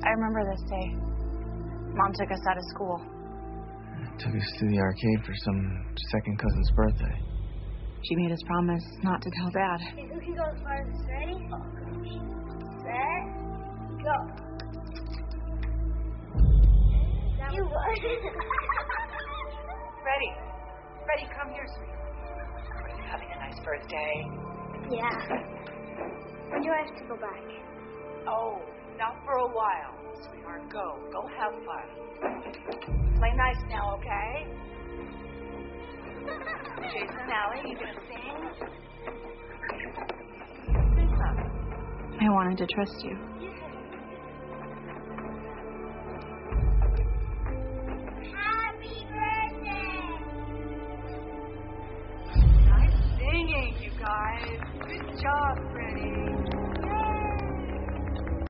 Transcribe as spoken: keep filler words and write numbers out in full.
I remember this day. Mom took us out of school. Took us to the arcade for some second cousin's birthday. She made us promise not to tell Dad. Okay, who can go as far as this? Ready? Oh, gosh. Set, go. That you was. Freddie. Freddie, come here, sweetheart. Are you having a nice birthday? Yeah. When do I have to go back? Oh, not for a while, sweetheart. Go. Go have fun. Play nice now, okay? Jason, Allie, you gonna sing? Sing something. I wanted to trust you.